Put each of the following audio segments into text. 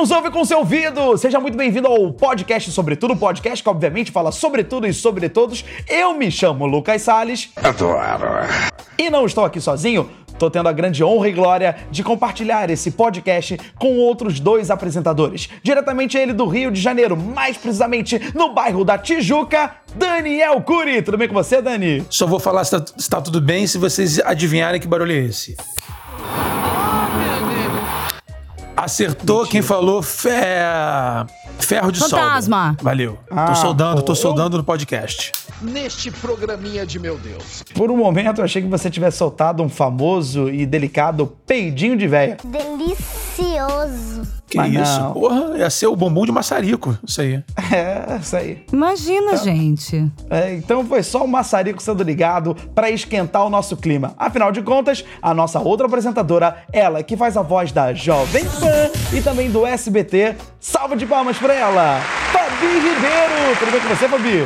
nos ouve com seu ouvido! Seja muito bem-vindo ao podcast Sobre Tudo, podcast que obviamente fala sobre tudo e sobre todos. Eu me chamo Lucas Salles. Adoro. E não estou aqui sozinho. Tô tendo a grande honra e glória de compartilhar esse podcast com outros dois apresentadores. Diretamente ele do Rio de Janeiro, mais precisamente no bairro da Tijuca, Daniel Cury. Tudo bem com você, Dani? Só vou falar se tá tudo bem se vocês adivinharem que barulho é esse. Acertou. Mentira. Quem falou ferro de solda. Fantasma. Valeu. Tô soldando no podcast. Neste programinha de meu Deus. Por um momento eu achei que você tivesse soltado um famoso e delicado peidinho de véia. Delicioso. Que Mas isso? não. Porra, ia ser o bumbum de maçarico, isso aí. É, isso aí. Imagina, gente. Então foi só o maçarico sendo ligado pra esquentar o nosso clima. Afinal de contas, a nossa outra apresentadora, ela que faz a voz da Jovem Pan e também do SBT. Salva de palmas pra ela, Fabi Ribeiro. Tudo bem com você, Fabi?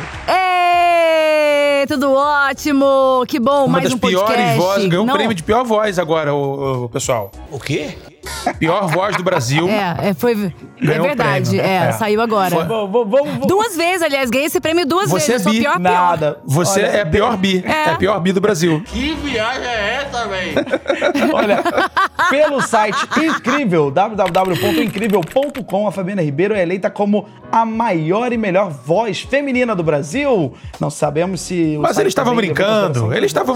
Ei, tudo ótimo. Que bom, mais um podcast. Uma das piores vozes, ganhou um prêmio de pior voz agora, o pessoal. O quê? Pior voz do Brasil. É verdade. Prêmio. Saiu agora. Vamos. Duas vezes, aliás, ganhei esse prêmio duas vezes. É Eu sou bi. pior. Nada. Você Olha, é a pior bi. É a pior bi do Brasil. Que viagem é essa, velho? Olha, pelo site incrível, www.incrível.com, a Fabiana Ribeiro é eleita como a maior e melhor voz feminina do Brasil. Não sabemos se... Mas eles estavam brincando.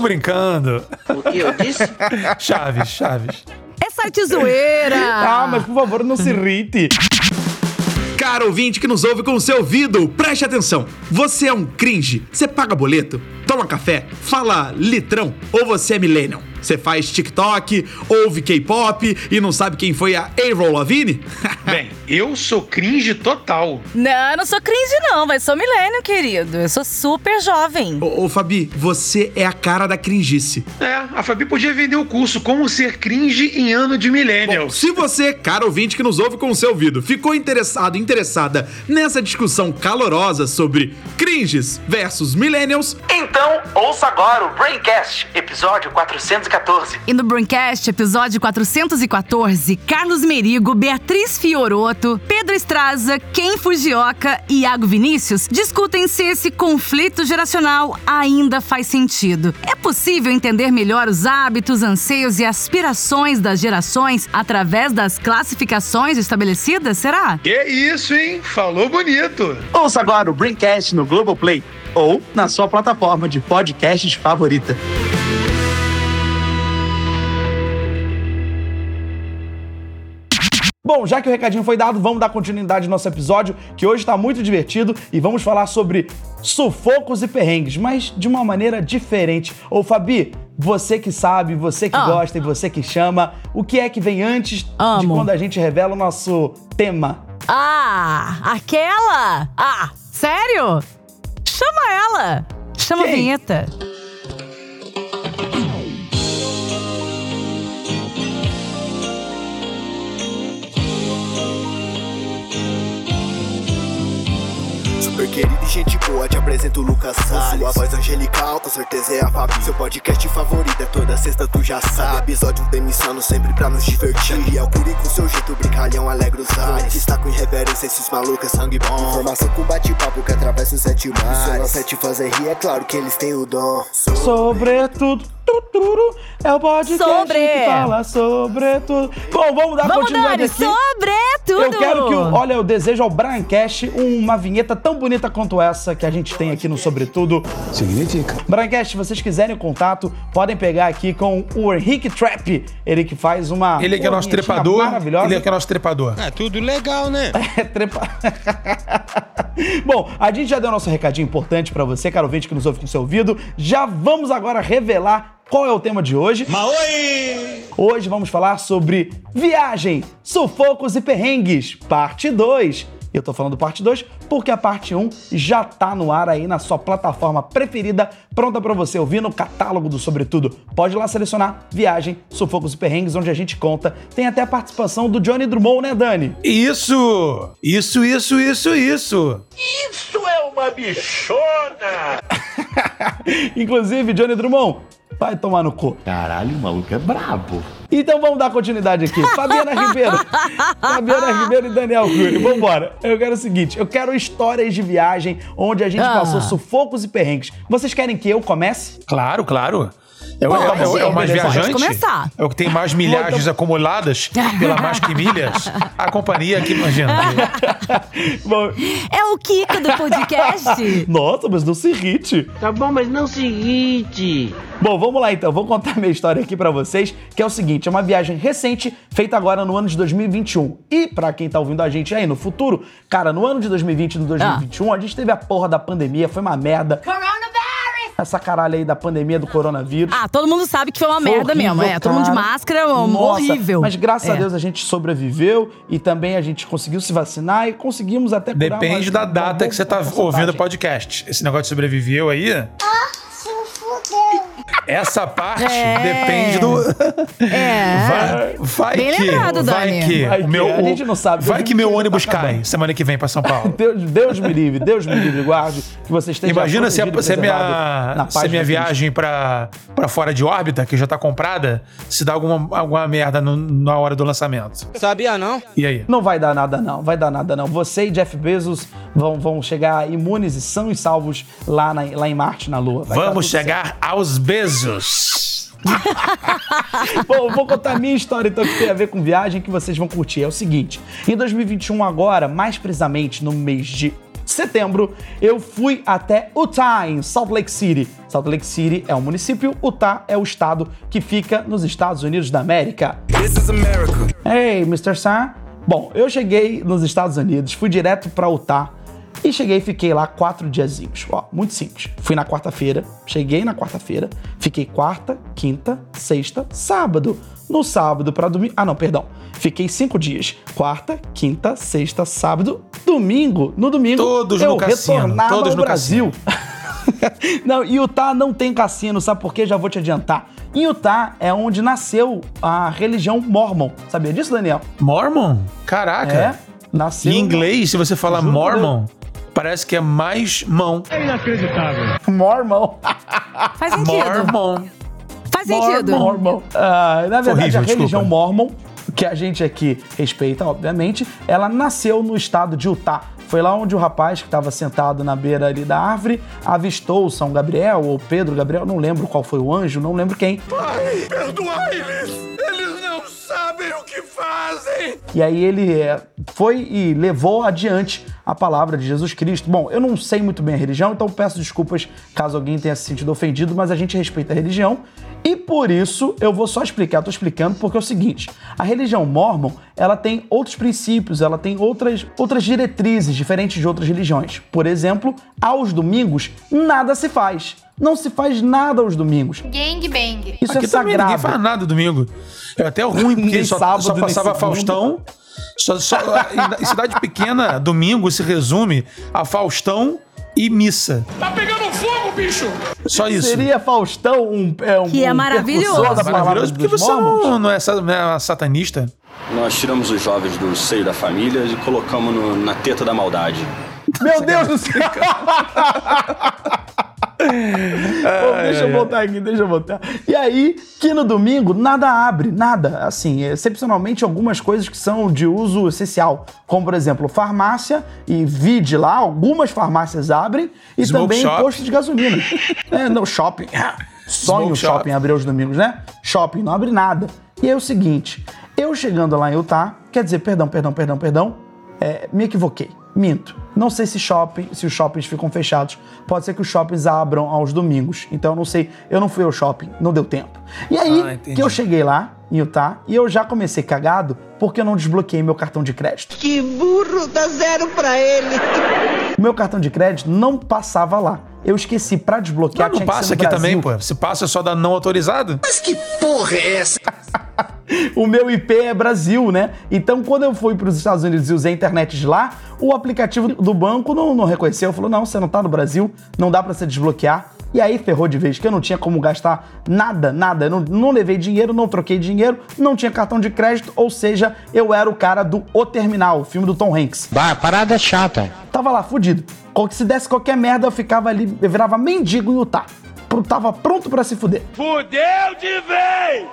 O que eu disse? Chaves. É site zoeira. Mas por favor, não se irrite. Caro ouvinte que nos ouve com o seu ouvido, preste atenção. Você é um cringe? Você paga boleto? Toma café? Fala litrão? Ou você é millennial? Você faz TikTok, ouve K-pop e não sabe quem foi a Avril Lavigne? Bem, eu sou cringe total. Não, eu não sou cringe não, mas sou milênio, querido. Eu sou super jovem. Ô Fabi, você é a cara da cringice. A Fabi podia vender o curso Como Ser Cringe em Ano de Millennials. Se você, caro ouvinte que nos ouve com o seu ouvido, ficou interessada nessa discussão calorosa sobre cringes versus millennials, então ouça agora o Braincast, episódio 414. E no Braincast, episódio 414, Carlos Merigo, Beatriz Fioroto, Pedro Estraza, Ken Fujioka e Iago Vinícius discutem se esse conflito geracional ainda faz sentido. É possível entender melhor os hábitos, anseios e aspirações das gerações através das classificações estabelecidas, será? Que isso, hein? Falou bonito. Ouça agora o Braincast no Globoplay ou na sua plataforma de podcasts favorita. Bom, já que o recadinho foi dado, vamos dar continuidade ao nosso episódio, que hoje tá muito divertido e vamos falar sobre sufocos e perrengues, mas de uma maneira diferente. Ô Fabi, você que sabe, você que gosta e você que chama, o que é que vem antes de quando a gente revela o nosso tema? Aquela? Sério? Chama ela! Chama Quem? a vinheta. Super querido e gente boa, te apresento o Lucas Salles. Sua voz angelical, com certeza é a Fabi. Seu podcast favorito é toda sexta, tu já sabe. Episódio demissando sempre pra nos divertir. E é o Cury com seu jeito brincalhão, alegra os ares. Está com irreverência, esses malucos é sangue bom. Informação com bate-papo que atravessa os 7 mares. Se nós 7 fazer rir, é claro que eles têm o dom. Sobretudo, é o podcast que fala sobre tudo. Bom, vamos dar continuidade aqui. Sobre tudo. Eu quero que, eu desejo ao Braincast uma vinheta tão bonita quanto essa que a gente tem aqui no Sobretudo. Significa. Braincast, se vocês quiserem contato, podem pegar aqui com o Henrique Trap, ele que faz uma... Ele que é nosso trepador. Maravilhosa. Ele que é nosso trepador. É tudo legal, né? Bom, a gente já deu nosso recadinho importante pra você, caro ouvinte que nos ouve com seu ouvido. Já vamos agora revelar qual é o tema de hoje. Maoi! Hoje vamos falar sobre viagem, sufocos e perrengues, parte 2. Eu tô falando parte 2 porque a parte 1 já tá no ar aí na sua plataforma preferida, pronta pra você ouvir no catálogo do Sobretudo. Pode ir lá selecionar Viagem, Sufocos e Perrengues, onde a gente conta. Tem até a participação do Johnny Drummond, né, Dani? Isso Isso é uma bichona! Inclusive, Johnny Drummond, vai tomar no cu. Caralho, o maluco é brabo. Então vamos dar continuidade aqui. Fabiana Ribeiro e Daniel Cury. Vambora. Eu quero o seguinte, eu quero histórias de viagem onde a gente passou sufocos e perrengues. Vocês querem que eu comece? Claro. É o mais viajante? Começar. É o que tem mais milhagens acumuladas pela Mais Que Milhas? A companhia aqui, imagina. Bom, É o Kiko do podcast. nossa, mas não se irrite. Tá bom, mas não se irrite. Bom, vamos lá então. Vou contar minha história aqui pra vocês, que é o seguinte, é uma viagem recente, feita agora no ano de 2021. E pra quem tá ouvindo a gente aí no futuro, cara, no ano de 2020 e no 2021, a gente teve a porra da pandemia, foi uma merda. Essa caralho aí da pandemia do coronavírus. Todo mundo sabe que foi uma merda horrível, mesmo. Todo mundo de cara. máscara, Nossa, horrível. Mas graças a Deus a gente sobreviveu e também a gente conseguiu se vacinar e conseguimos até curar. Depende da data que você tá ouvindo o podcast. Esse negócio de sobreviveu aí... Essa parte depende do... Vai Bem que... lembrado, vai Dani. que... Vai que, a gente não sabe. Vai que meu ônibus cai semana que vem pra São Paulo. Deus me livre, guarde que você esteja Imagina se a protegido e preservado na paz minha de Cristo. viagem pra fora de órbita, que já tá comprada, se dá alguma merda na hora do lançamento. Sabia não? E aí? Não vai dar nada não. Você e Jeff Bezos vão chegar imunes e são e salvos lá em Marte, na Lua. Vamos chegar aos beijos. Bom, vou contar a minha história então, que tem a ver com viagem, que vocês vão curtir. É o seguinte, em 2021 agora, mais precisamente no mês de setembro, eu fui até Utah, em Salt Lake City. Salt Lake City é um município, Utah é o estado que fica nos Estados Unidos da América. This is America. Hey, Mr. Sam. Bom, eu cheguei nos Estados Unidos, fui direto pra Utah e cheguei e fiquei lá 4 diazinhos. Ó, muito simples. Fui na quarta-feira, cheguei na quarta-feira, fiquei quarta, quinta, sexta, sábado. No sábado pra domingo... Fiquei 5 dias. Quarta, quinta, sexta, sábado, domingo. No domingo, Todos eu no cassino. retornava Todos ao no Brasil. Não, Utah não tem cassino, sabe por quê? Já vou te adiantar. Em Utah é onde nasceu a religião Mormon. Sabia disso, Daniel? Mormon? Caraca. É, nasceu... Em inglês, se você fala Juro por Mormon, parece que é mais mão. Mormon. Faz sentido. Mormon. Faz sentido. Mormon. Na verdade, Horrível, a religião desculpa. Mormon, que a gente aqui respeita, obviamente, ela nasceu no estado de Utah. Foi lá onde o rapaz que estava sentado na beira ali da árvore avistou o São Gabriel, ou Pedro Gabriel, não lembro qual foi o anjo, não lembro quem. Pai, perdoai-lhes! Eles não sabem o que fazem! E aí ele foi e levou adiante a palavra de Jesus Cristo. Bom, eu não sei muito bem a religião, então peço desculpas caso alguém tenha se sentido ofendido, mas a gente respeita a religião. E por isso, eu vou só explicar, tô explicando porque é o seguinte, a religião Mormon, ela tem outros princípios, ela tem outras diretrizes diferentes de outras religiões. Por exemplo, aos domingos, nada se faz. Não se faz nada aos domingos. Gangbang. Isso Aqui é também ninguém sagrado. faz nada domingo. É até ruim, porque Nem só sábado, nem passava segunda. Faustão. Em cidade pequena, domingo se resume a Faustão e missa. Tá pegando fogo, bicho! Só isso. Seria Faustão Que é maravilhoso. precursor da palavra Maravilhoso, porque dos você Mormons? não é satanista. Nós tiramos os jovens do seio da família e colocamos na teta da maldade. Meu Deus do céu! Bom, deixa eu voltar. E aí, que no domingo, nada abre, nada. Assim, excepcionalmente algumas coisas que são de uso essencial. Como, por exemplo, farmácia e vide lá, algumas farmácias abrem. E Smoke também shop. posto de gasolina. No shopping. Sonho o Smoke shopping shop. abrir aos domingos, né? Shopping não abre nada. E é o seguinte, eu chegando lá em Utah, quer dizer, perdão, me equivoquei, minto. Não sei se os shoppings ficam fechados. Pode ser que os shoppings abram aos domingos. Então eu não sei, eu não fui ao shopping, não deu tempo. E aí entendi. que eu cheguei lá em Utah e eu já comecei cagado porque eu não desbloqueei meu cartão de crédito. Que burro, dá 0 pra ele. O meu cartão de crédito não passava lá. Eu esqueci, pra desbloquear Não tinha que passa ser no aqui Brasil. também, pô. Se passa só da não autorizado. Mas que porra é essa? O meu IP é Brasil, né? Então, quando eu fui para os Estados Unidos e usei a internet de lá, o aplicativo do banco não reconheceu. Falou, não, você não tá no Brasil, não dá para você desbloquear. E aí ferrou de vez, que eu não tinha como gastar nada. Eu não levei dinheiro, não troquei dinheiro, não tinha cartão de crédito, ou seja, eu era o cara do O Terminal, o filme do Tom Hanks. Bah, parada chata. Tava lá, fudido. Se desse qualquer merda, eu ficava ali, eu virava mendigo em Utah. Tava pronto pra se fuder. Fudeu de vez!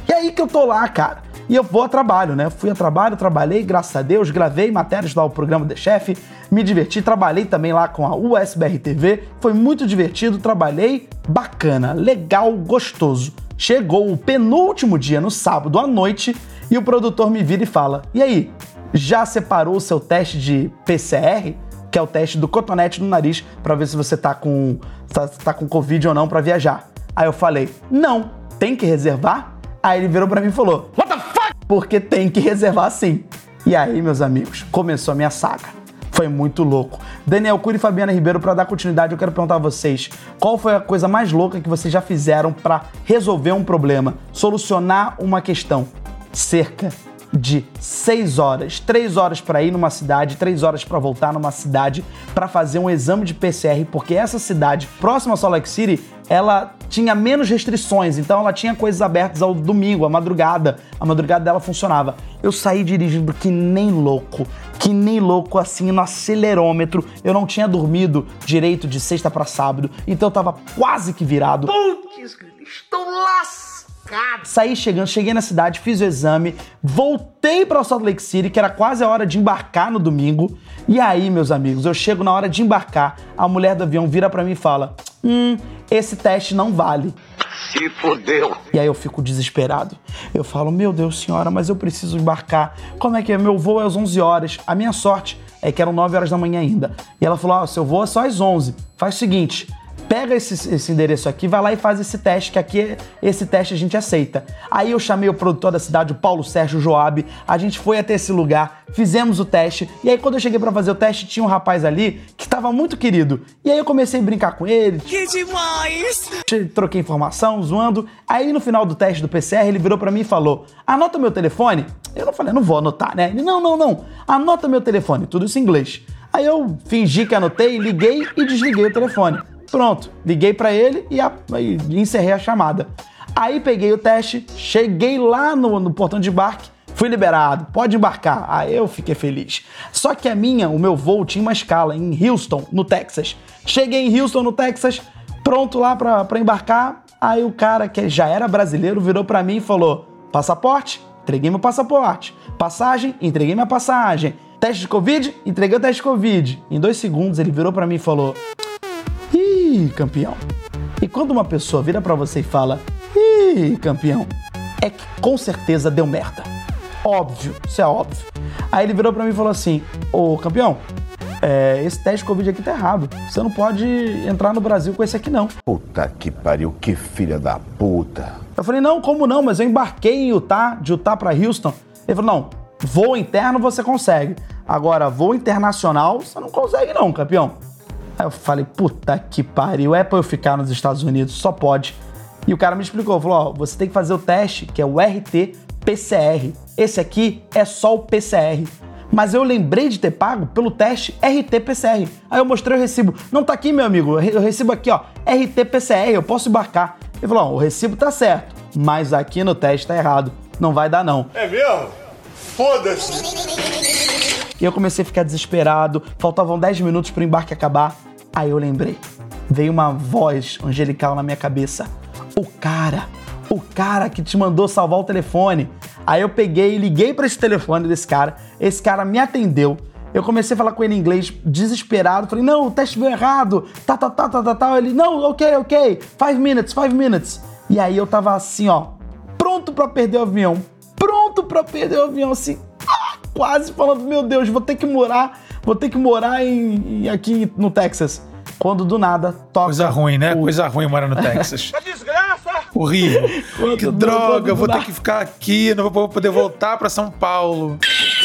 E aí que eu tô lá, cara. E eu vou a trabalho, né? Fui a trabalho, trabalhei, graças a Deus, gravei matérias lá, o programa The Chef, me diverti, trabalhei também lá com a USBR TV, foi muito divertido, trabalhei, bacana, legal, gostoso. Chegou o penúltimo dia, no sábado à noite, e o produtor me vira e fala: e aí, já separou o seu teste de PCR? Que é o teste do cotonete no nariz, pra ver se você tá com Covid ou não pra viajar. Aí eu falei: não, tem que reservar? Aí ele virou pra mim e falou: what the fuck? Porque tem que reservar sim. E aí, meus amigos, começou a minha saga. Foi muito louco. Daniel Cury e Fabiana Ribeiro, pra dar continuidade, eu quero perguntar a vocês: qual foi a coisa mais louca que vocês já fizeram pra resolver um problema, solucionar uma questão? Cerca de 6 horas, 3 horas para ir numa cidade, 3 horas para voltar numa cidade para fazer um exame de PCR, porque essa cidade próxima a Salt Lake City, ela tinha menos restrições, então ela tinha coisas abertas ao domingo, à madrugada, a madrugada dela funcionava. Eu saí dirigindo que nem louco assim no acelerômetro, eu não tinha dormido direito de sexta para sábado, então eu tava quase que virado. Putz, estou lascado. Cheguei na cidade, fiz o exame, voltei para Salt Lake City, que era quase a hora de embarcar no domingo. E aí, meus amigos, eu chego na hora de embarcar, a mulher do avião vira para mim e fala: esse teste não vale. Se fodeu. E aí eu fico desesperado. Eu falo: meu Deus, senhora, mas eu preciso embarcar. Como é que é? Meu voo é às 11 horas. A minha sorte é que eram 9 horas da manhã ainda. E ela falou: seu voo é só às 11. Faz o seguinte, pega esse endereço aqui, vai lá e faz esse teste, que aqui esse teste a gente aceita. Aí eu chamei o produtor da cidade, o Paulo Sérgio Joab, a gente foi até esse lugar, fizemos o teste, e aí quando eu cheguei pra fazer o teste, tinha um rapaz ali que tava muito querido. E aí eu comecei a brincar com ele. Que demais! Troquei informação, zoando. Aí no final do teste do PCR, ele virou pra mim e falou: anota meu telefone. Eu não falei: não vou anotar, né? Ele: não, anota meu telefone, tudo isso em inglês. Aí eu fingi que anotei, liguei e desliguei o telefone. Pronto, liguei pra ele e encerrei a chamada. Aí peguei o teste, cheguei lá no portão de embarque, fui liberado, pode embarcar. Aí eu fiquei feliz. Só que o meu voo tinha uma escala em Houston, no Texas. Cheguei em Houston, no Texas, pronto lá pra embarcar. Aí o cara, que já era brasileiro, virou pra mim e falou: passaporte? Entreguei meu passaporte. Passagem? Entreguei minha passagem. Teste de Covid? Entreguei o teste de Covid. Em 2 segundos ele virou pra mim e falou: ih, campeão. E quando uma pessoa vira pra você e fala: ih, campeão, é que com certeza deu merda. Óbvio, isso é óbvio. Aí ele virou pra mim e falou assim: ô, campeão, esse teste de Covid aqui tá errado. Você não pode entrar no Brasil com esse aqui, não. Puta que pariu, que filha da puta. Eu falei: não, como não? Mas eu embarquei em Utah, de Utah pra Houston. Ele falou: não, voo interno você consegue. Agora, voo internacional você não consegue não, campeão. Aí eu falei: puta que pariu, é pra eu ficar nos Estados Unidos, só pode. E o cara me explicou, falou: ó, você tem que fazer o teste, que é o RT-PCR. Esse aqui é só o PCR. Mas eu lembrei de ter pago pelo teste RT-PCR. Aí eu mostrei o recibo. Não tá aqui, meu amigo, o recibo aqui, ó, RT-PCR, eu posso embarcar. Ele falou: ó, o recibo tá certo, mas aqui no teste tá errado, não vai dar não. É mesmo? Foda-se. E eu comecei a ficar desesperado, faltavam 10 minutos pro embarque acabar. Aí eu lembrei, veio uma voz angelical na minha cabeça: o cara que te mandou salvar o telefone. Aí eu peguei e liguei pra esse telefone desse cara, esse cara me atendeu, eu comecei a falar com ele em inglês, desesperado, falei: não, o teste veio errado, ele: não, ok, 5 minutes. E aí eu tava assim, ó, pronto pra perder o avião, assim, quase falando: meu Deus, vou ter que morar aqui no Texas. Quando do nada toca... Coisa ruim, né? Coisa ruim morar no Texas. Que desgraça! Horrível. Que droga, vou ter que ficar aqui, não vou poder voltar pra São Paulo.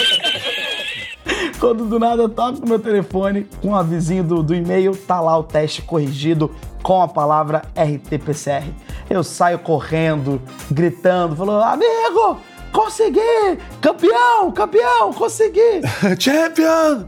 Quando do nada toca no meu telefone, com o avisinho do e-mail, tá lá o teste corrigido com a palavra RT-PCR. Eu saio correndo, gritando, falando: amigo, consegui! Campeão, consegui! Champion!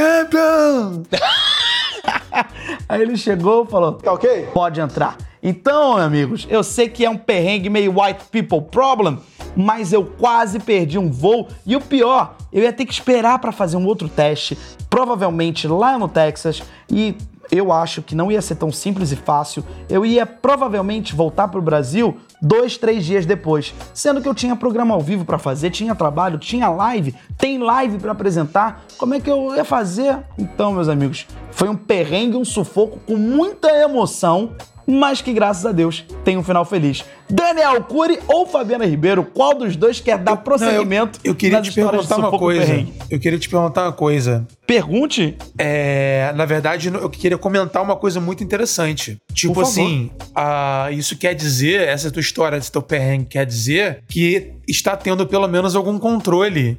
Aí ele chegou e falou: Tá ok? Pode entrar. Então, amigos, eu sei que é um perrengue meio white people problem, mas eu quase perdi um voo. E o pior, eu ia ter que esperar para fazer um outro teste, provavelmente lá no Texas. E eu acho que não ia ser tão simples e fácil. Eu ia provavelmente voltar pro Brasil 2, 3 dias depois, sendo que eu tinha programa ao vivo pra fazer, tinha trabalho, tinha live, tem live pra apresentar. Como é que eu ia fazer? Então, meus amigos, foi um perrengue, um sufoco com muita emoção, mas que, graças a Deus, tem um final feliz. Daniel Cury ou Fabiana Ribeiro, qual dos dois quer dar prosseguimento? Eu queria te perguntar uma coisa. Eu queria te perguntar uma coisa. Pergunte? Na verdade, eu queria comentar uma coisa muito interessante. Tipo assim, isso quer dizer, essa tua história, esse teu perrengue quer dizer que está tendo pelo menos algum controle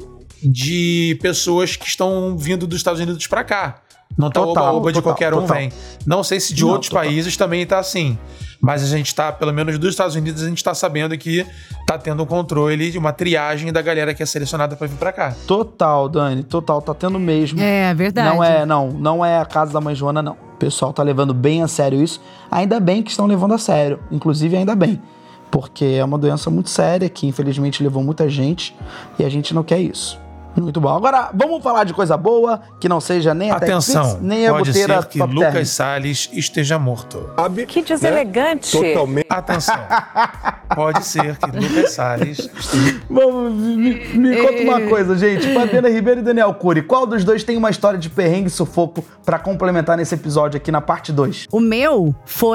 de pessoas que estão vindo dos Estados Unidos pra cá. Não tá oba-oba de qualquer um vem. Não sei se de outros países também tá assim. Mas a gente tá, pelo menos dos Estados Unidos, a gente tá sabendo que tá tendo um controle de uma triagem da galera que é selecionada pra vir pra cá. Total, Dani, total, tá tendo mesmo. É verdade. Não é a casa da mãe Joana, não. O pessoal tá levando bem a sério isso. Ainda bem que estão levando a sério. Inclusive, ainda bem. Porque é uma doença muito séria que, infelizmente, levou muita gente. E a gente não quer isso. Muito bom. Agora, vamos falar de coisa boa, que não seja nem a Atenção, nem a pode goteira ser que Top Lucas Term. Salles esteja morto. Que deselegante. Né? Totalmente. Atenção. Pode ser que Lucas Salles esteja... Vamos, me conta uma coisa, gente. Fabiana Ribeiro e Daniel Cury, qual dos dois tem uma história de perrengue e sufoco pra complementar nesse episódio aqui na parte 2? O meu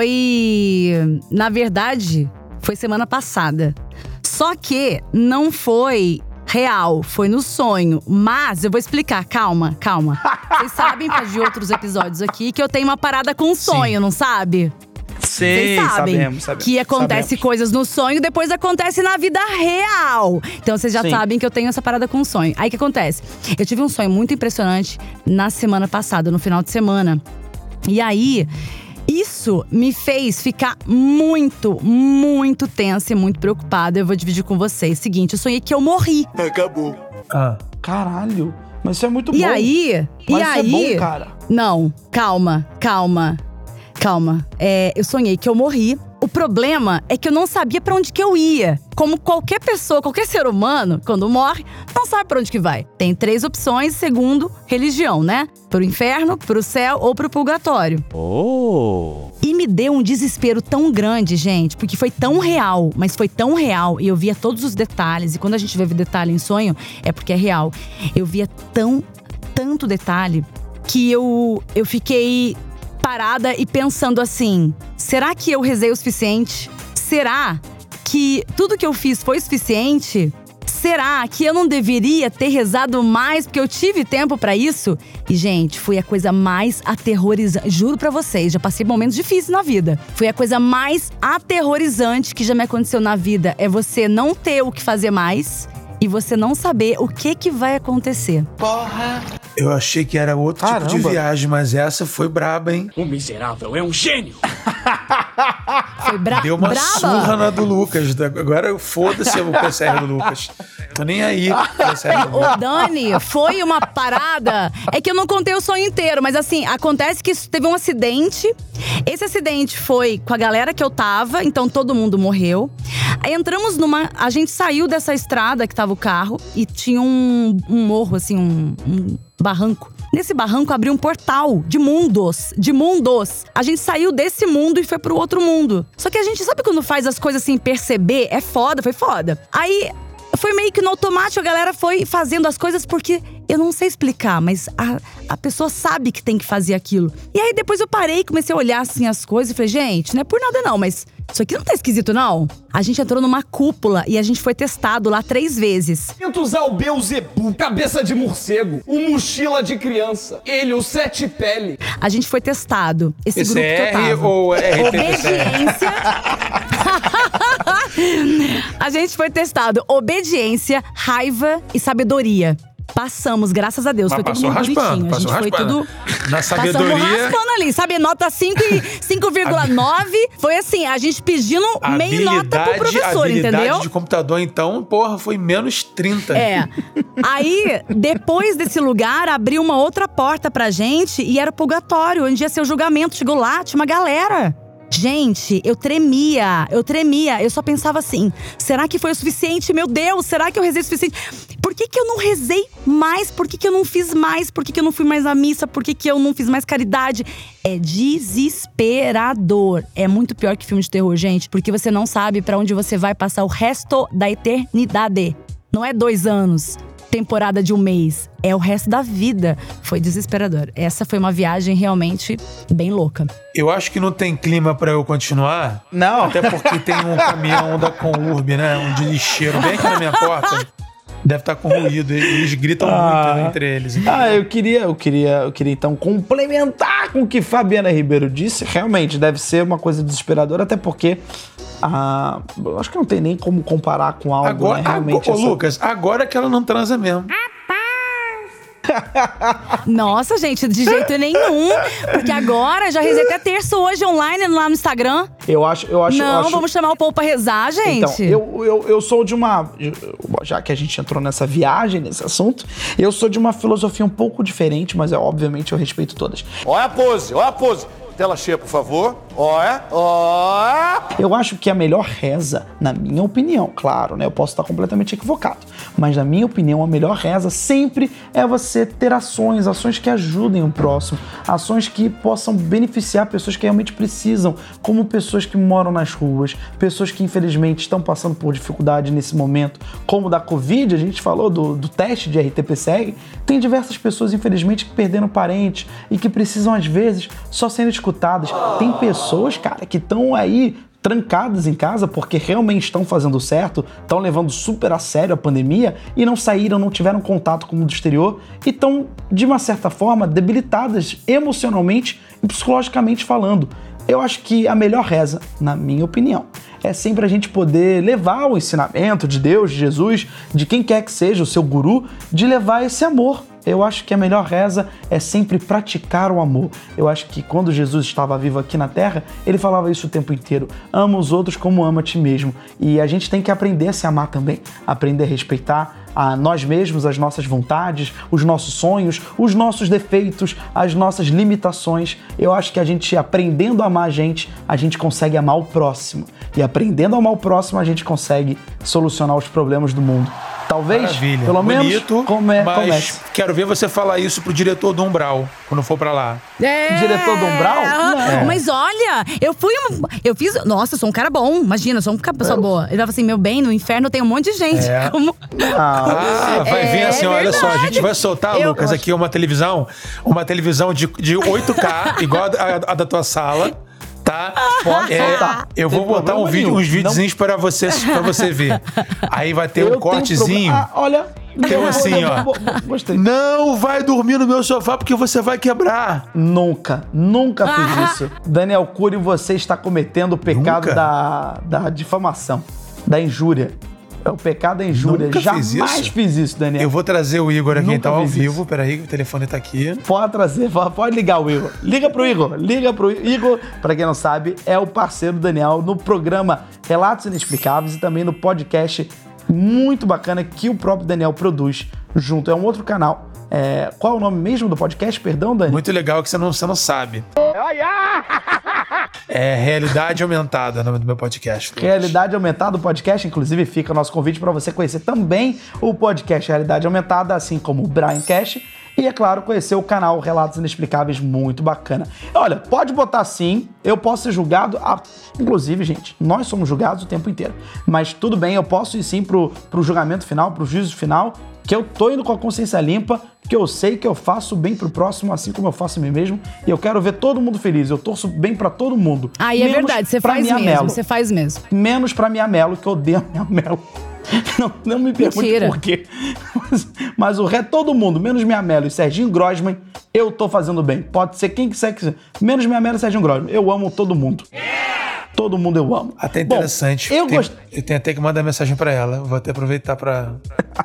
foi, na verdade, foi semana passada. Só que não foi real, foi no sonho. Mas eu vou explicar, calma. Vocês sabem, de outros episódios aqui, que eu tenho uma parada com sonho, não sabe? Sim, sabemos. Que acontece coisas no sonho, depois acontece na vida real. Então vocês já sabem que eu tenho essa parada com sonho. Aí o que acontece? Eu tive um sonho muito impressionante na semana passada, no final de semana. E aí, isso me fez ficar muito, muito tensa e muito preocupada. Eu vou dividir com vocês. Seguinte, eu sonhei que eu morri. Acabou. Caralho, mas isso é muito bom. E aí? É bom, cara. Não, calma. Eu sonhei que eu morri. O problema é que eu não sabia pra onde que eu ia. Como qualquer pessoa, qualquer ser humano, quando morre, não sabe pra onde que vai. Tem 3 opções segundo religião, né? Pro inferno, pro céu ou pro purgatório. E me deu um desespero tão grande, gente, porque foi tão real, mas foi tão real. E eu via todos os detalhes. E quando a gente vê detalhe em sonho, é porque é real. Eu via tanto detalhe que eu fiquei parada e pensando assim: será que eu rezei o suficiente? Será que tudo que eu fiz foi suficiente? Será que eu não deveria ter rezado mais porque eu tive tempo pra isso? E, gente, foi a coisa mais aterrorizante. Juro pra vocês, já passei momentos difíceis na vida. Foi a coisa mais aterrorizante que já me aconteceu na vida. É você não ter o que fazer mais e você não saber o que vai acontecer. Porra! Eu achei que era outro tipo de viagem, mas essa foi braba, hein? O miserável é um gênio! Foi Deu uma surra na do Lucas. Agora foda-se o PCR do Lucas. Tô nem aí. Ô, Dani, foi uma parada. É que eu não contei o sonho inteiro, mas assim, acontece que teve um acidente. Esse acidente foi com a galera que eu tava, então todo mundo morreu. Aí entramos a gente saiu dessa estrada que tava o carro e tinha um morro, assim, um barranco. Nesse barranco abriu um portal de mundos. A gente saiu desse mundo e foi pro outro mundo. Só que a gente sabe quando faz as coisas sem perceber? É foda, foi foda. Aí foi meio que no automático, a galera foi fazendo as coisas porque eu não sei explicar, mas a pessoa sabe que tem que fazer aquilo. E aí depois eu parei e comecei a olhar assim as coisas e falei, gente, não é por nada não, mas isso aqui não tá esquisito não? A gente entrou numa cúpula e a gente foi testado lá 3 vezes. Tenta usar o Beelzebub, cabeça de morcego, o mochila de criança, ele, o 7 pele. A gente foi testado. Esse grupo que eu tava. Ou RT? Obediência. A gente foi testado obediência, raiva e sabedoria. Passamos, graças a Deus. Mas foi todo mundo bonitinho. A gente foi tudo… Na sabedoria… Passamos raspando ali, sabe? Nota 5 e 5,9. Foi assim, a gente pedindo meia nota pro professor, entendeu? A habilidade de computador, então, porra, foi menos 30. É. Aí, depois desse lugar, abriu uma outra porta pra gente. E era o purgatório, onde ia ser o julgamento. Chegou lá, tinha uma galera. Gente, eu tremia. Eu só pensava assim, será que foi o suficiente? Meu Deus, será que eu rezei o suficiente? Por que eu não rezei mais? Por que eu não fiz mais? Por que eu não fui mais à missa? Por que eu não fiz mais caridade? É desesperador. É muito pior que filme de terror, gente. Porque você não sabe pra onde você vai passar o resto da eternidade. Não é 2 anos, temporada de 1 mês. É o resto da vida. Foi desesperador. Essa foi uma viagem realmente bem louca. Eu acho que não tem clima pra eu continuar. Não. Até porque tem um caminhão da Conurb, né? Um de lixeiro bem aqui na minha porta. Deve estar com ruído. Eles gritam muito entre eles. Eu queria então complementar com o que Fabiana Ribeiro disse. Realmente deve ser uma coisa desesperadora, até porque acho que não tem nem como comparar com algo, agora, né? Realmente. Lucas, agora que ela não transa mesmo. Nossa, gente, de jeito nenhum. Porque agora, já rezei até terço hoje online lá no Instagram. Eu acho. Vamos chamar o povo pra rezar, gente. Então, eu sou de uma… Já que a gente entrou nessa viagem, nesse assunto, eu sou de uma filosofia um pouco diferente, mas obviamente eu respeito todas. Olha a pose. Tela cheia, por favor. Olha. Eu acho que a melhor reza, na minha opinião, claro, né? Eu posso estar completamente equivocado, mas na minha opinião, a melhor reza sempre é você ter ações que ajudem o próximo, ações que possam beneficiar pessoas que realmente precisam, como pessoas que moram nas ruas, pessoas que infelizmente estão passando por dificuldade nesse momento, como da Covid, a gente falou do teste de RT-PCR, tem diversas pessoas, infelizmente, que perderam parentes e que precisam, às vezes, só serem escutadas. Tem pessoas, cara, que estão aí trancadas em casa porque realmente estão fazendo certo, estão levando super a sério a pandemia e não saíram, não tiveram contato com o mundo exterior e estão, de uma certa forma, debilitadas emocionalmente e psicologicamente falando. Eu acho que a melhor reza, na minha opinião, é sempre a gente poder levar o ensinamento de Deus, de Jesus, de quem quer que seja o seu guru, de levar esse amor. Eu acho que a melhor reza é sempre praticar o amor. Eu acho que quando Jesus estava vivo aqui na Terra, ele falava isso o tempo inteiro. Ama os outros como ama a ti mesmo. E a gente tem que aprender a se amar também. Aprender a respeitar a nós mesmos, as nossas vontades, os nossos sonhos, os nossos defeitos, as nossas limitações. Eu acho que a gente, aprendendo a amar a gente consegue amar o próximo. E aprendendo a amar o próximo, a gente consegue solucionar os problemas do mundo. Talvez, maravilha, pelo menos, bonito, mas quero ver você falar isso pro diretor do Umbral, quando for pra lá. Diretor do Umbral? Não. Mas olha, eu fiz… Nossa, eu sou um cara bom, imagina, eu sou uma pessoa boa. Ele falava assim, meu bem, no inferno tem um monte de gente. Vai vir assim, olha só, a gente vai soltar, Lucas, aqui uma televisão de 8K, igual a da tua sala. Tá? Pode soltar. Eu vou botar uns videozinhos pra você ver. Aí vai ter um cortezinho. Olha. Então assim, ó. Gostei. Não vai dormir no meu sofá porque você vai quebrar. Nunca fiz isso. Daniel Cury, você está cometendo o pecado da difamação, da injúria. É o pecado da injúria. Nunca Jamais fiz isso, Daniel. Eu vou trazer o Igor aqui então ao vivo. Peraí, o telefone tá aqui. Pode trazer, pode ligar o Igor. Liga pro Igor. Igor, pra quem não sabe, é o parceiro do Daniel no programa Relatos Inexplicáveis e também no podcast muito bacana que o próprio Daniel produz junto. É um outro canal. Qual é o nome mesmo do podcast? Perdão, Dani? Muito legal que você não sabe. É Realidade Aumentada, o nome do meu podcast. Realidade Aumentada, o podcast. Inclusive, fica o nosso convite para você conhecer também o podcast Realidade Aumentada, assim como o Braincast. E, é claro, conhecer o canal Relatos Inexplicáveis, muito bacana. Olha, pode botar sim, eu posso ser julgado. Inclusive, gente, nós somos julgados o tempo inteiro. Mas tudo bem, eu posso ir sim pro julgamento final, pro juízo final, que eu tô indo com a consciência limpa, que eu sei que eu faço bem pro próximo, assim como eu faço a mim mesmo, e eu quero ver todo mundo feliz, eu torço bem pra todo mundo. Aí é verdade, você faz mesmo. Menos pra minha Melo, que eu odeio a minha Melo. Não me pergunte por quê. Mas o resto, todo mundo, menos minha Melo e Serginho Grosman, eu tô fazendo bem. Pode ser quem quiser. Menos minha Melo e Serginho Grosman. Eu amo todo mundo. Todo mundo eu amo. Até interessante. Bom, eu tenho até que mandar mensagem pra ela. Vou até aproveitar pra…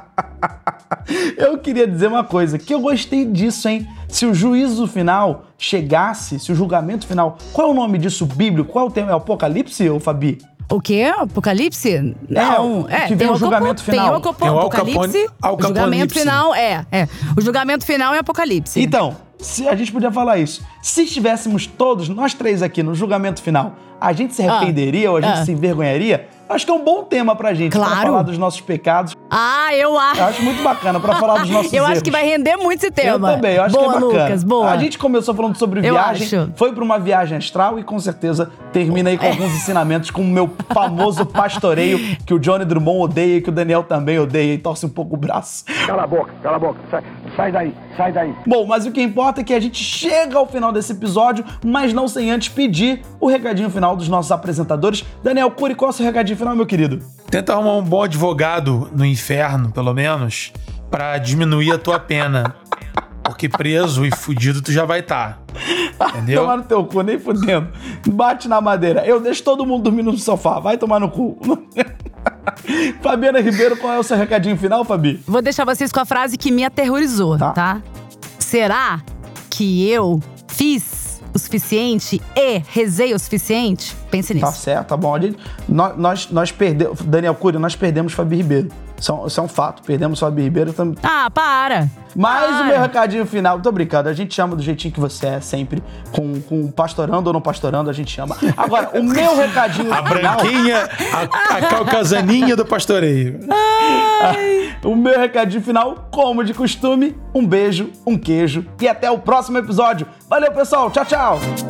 Eu queria dizer uma coisa, que eu gostei disso, hein? Se o juízo final chegasse, se o julgamento final… Qual é o nome disso bíblico? Qual é o tema? É o Apocalipse, ô Fabi? O quê? Apocalipse? Não. Que vem o julgamento final. Tem o Apocalipse. O julgamento final O julgamento final é Apocalipse. Então, a gente podia falar isso. Se estivéssemos todos, nós três aqui, no julgamento final, a gente se arrependeria ou a gente se envergonharia? Acho que é um bom tema pra gente, pra falar dos nossos pecados. Eu acho. Eu acho muito bacana pra falar dos nossos erros. Eu acho que vai render muito esse tema. Eu também, eu acho boa, que é bacana. Lucas, boa. A gente começou falando sobre viagem, foi pra uma viagem astral e com certeza termina aí com alguns ensinamentos, com o meu famoso pastoreio, que o Johnny Drummond odeia e que o Daniel também odeia e torce um pouco o braço. Cala a boca, sai daí, sai daí. Bom, mas o que importa é que a gente chega ao final desse episódio, mas não sem antes pedir o recadinho final dos nossos apresentadores. Daniel Cury, qual é o seu recadinho final, meu querido? Tenta arrumar um bom advogado no inferno, pelo menos, pra diminuir a tua pena. Porque preso e fudido tu já vai estar. Entendeu? Tomar no teu cu, nem fudendo. Bate na madeira. Eu deixo todo mundo dormindo no sofá. Vai tomar no cu. Fabiana Ribeiro, qual é o seu recadinho final, Fabi? Vou deixar vocês com a frase que me aterrorizou, tá? Será que eu fiz o suficiente e rezei o suficiente? Pense nisso. Tá certo, tá bom. Nós perdemos, Daniel Cury, nós perdemos Fabi Ribeiro. Isso é um fato. Perdemos Fabi Ribeiro também. Para! Mas o meu recadinho final, tô brincando, a gente chama do jeitinho que você é sempre, com pastorando ou não pastorando, a gente chama. Agora, o meu recadinho final... A branquinha, a caucasaninha do pastoreio. O meu recadinho final, como de costume, um beijo, um queijo e até o próximo episódio. Valeu, pessoal. Tchau, tchau.